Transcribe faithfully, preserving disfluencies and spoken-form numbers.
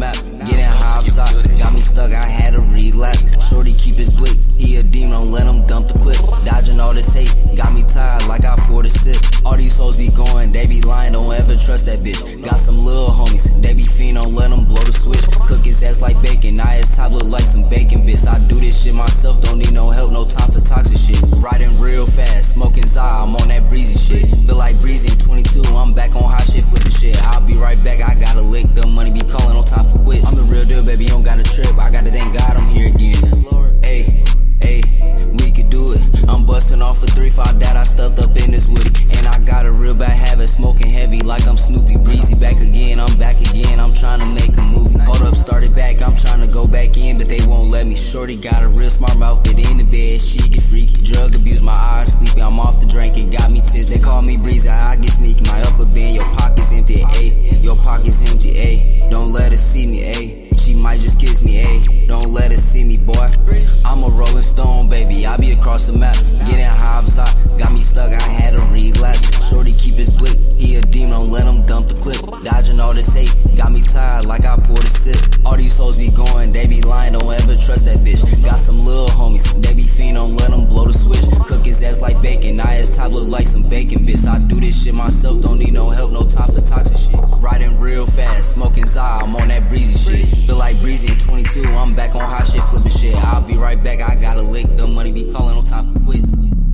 map. Getting high outside, got me stuck, I had to relapse. Shorty keep his blick, he a demon, don't let him dump the clip. Dodging all this hate, got me tired like I poured a sip. All these hoes be going, they be lying, don't ever trust that bitch. Got some little homies, they be fiend, don't let them blow the switch. Cook his ass like bacon, now his top look like some bacon bits. I do this shit myself, don't need no help, no time for toxic shit. Riding real fast, smoking Zah, I'm on that breezy shit. Feel like breezy in twenty-two, I'm back on hot shit, flipping shit. I'll be right back, I gotta lick, the money be calling, no time for quits. I'm the real deal, baby, don't got a trip, I gotta thank God I'm here again. Ayy, ayy, we could do it. I'm busting off a three five that I stuffed up in this woody. And I got a real bad habit, smoking heavy like I'm Snoopy. Breezy back again, I'm back again, I'm trying to make a movie. Hold up, started back, I'm trying to go back in, but they won't let me. Shorty got a real smart mouth, get in the bed, she get freaky. Drug abuse, my eyes sleepy, I'm off the drink, it got me tips. They call me Breezy, I get sneaky, my upper bend, your pocket's empty, ayy. Your pocket's empty, ayy. Don't let her see me, ayy. She might just kiss me, ayy. Don't let her see me, boy. I'm a rolling stone, baby, I be across the map. Getting high outside, got me stuck, I had to relapse. Shorty keep his blick, he a demon, don't let him dump the clip. Dodging all this hate, got me tired like I poured a sip. All these hoes be going, they be lying, don't ever trust that bitch. Got some little homies, they be fiend, don't let them blow the switch. Cook his ass like bacon, now his top look like some bacon bits. I do this shit myself, don't need no help, no time for toxic shit. Riding real fast, smoking Zah, I'm on that breezy shit. Feel like breezy in twenty-two, I'm back on hot shit, flipping shit. I'll be right back, I gotta lick, the money be calling, no time for quits.